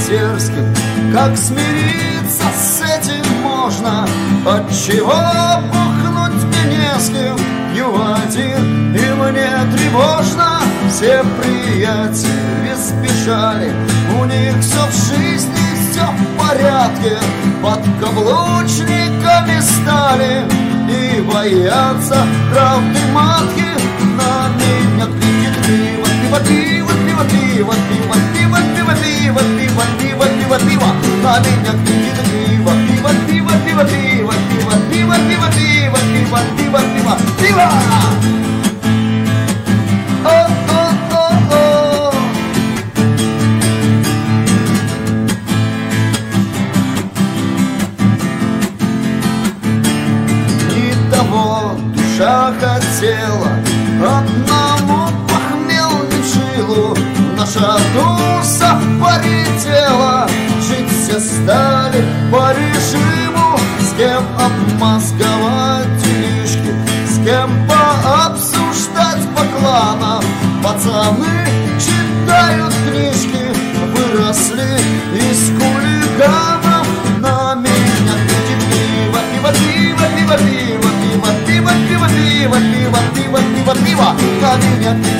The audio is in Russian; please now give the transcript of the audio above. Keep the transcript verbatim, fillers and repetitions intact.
дерзким. Как смириться с этим можно? Отчего бухнуть мне не с кем? Пью один, и мне тревожно. Все приятели сбежали, у них все в жизни, все в порядке. Подкаблучниками стали и боятся правды матки. На меня кричит пиво, пиво, пиво, пиво, пиво, пиво, пиво, пиво, пиво, пиво, пиво, пиво, пиво. На меня кричит пиво, пиво, пиво, пиво, пиво, пиво, пиво, пиво, пиво, пиво, пиво, пиво, пиво. Душа хотела одному похмельничилу, наша душа полетела. Жить все стали по режиму, с кем обмозговать делишки, с кем пообсуждать по кланам. Пацаны читают книжки, выросли из хулиганов. На меня кричит пиво, пиво, пиво, пиво, пиво, пиво, пиво, пиво, пиво, пиво, пиво, пиво, пиво. На меня